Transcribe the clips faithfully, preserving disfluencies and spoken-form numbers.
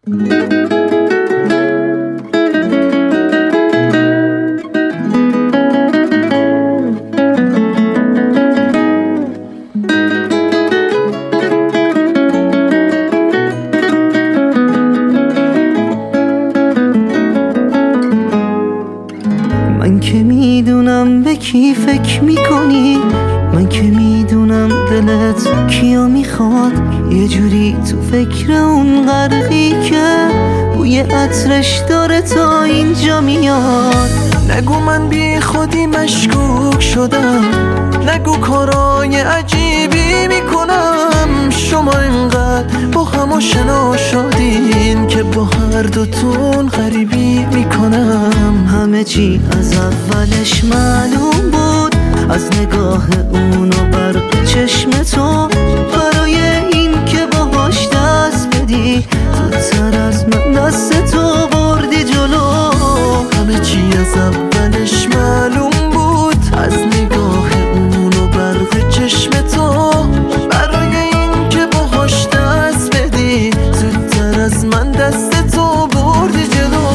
من که میدونم به کی فکر میکنی، من که میدونم دلت کیو میخواد، یه جوری تو فکر اون غرقی که بوی عطرش داره تا اینجا میاد. نگو من بی خودی مشکوک شدم، نگو کارای عجیبی میکنم. شما اینقدر با هم آشنا شدین که با هر دوتون غریبی میکنم. همه چی از اولش معلوم بود، از نگاه اون و برق چشم تو، برای این که باهاش دست بدی زودتر از من دست تو بردی جلو. همه چی از اولش معلوم بود، از نگاه اون و برق چشم تو، برای این که باهاش دست بدی زودتر از من دست تو بردی جلو.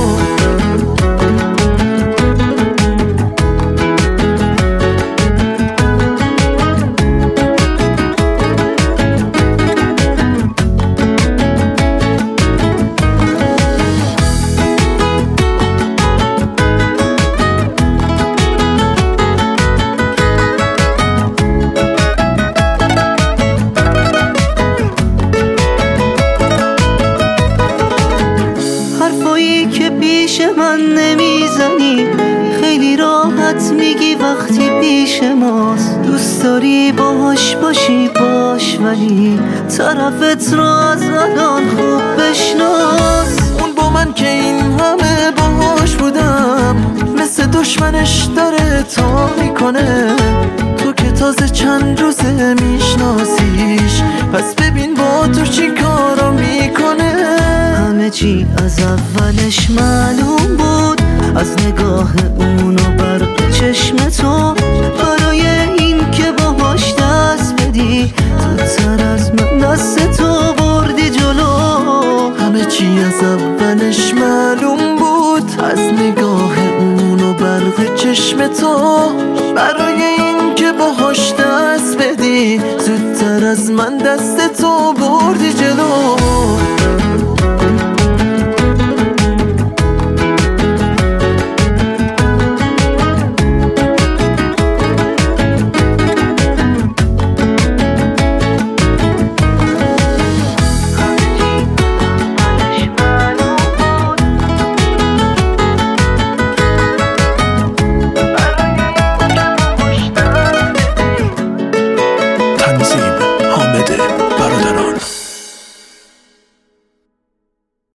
حرفایی که پیش من نمیزنی خیلی راحت میگی وقتی پیش ماست. دوست داری باهاش باشی باش، ولی طرفت رو از الان خوب بشناس. اون با من که این همه باهاش بودم مثل دشمنش داره تا میکنه. تو که تازه چند روزه میشناسیش، پس ببین با تو چی کارا میکنه. همه چی از اولش معلوم بود، از نگاه اون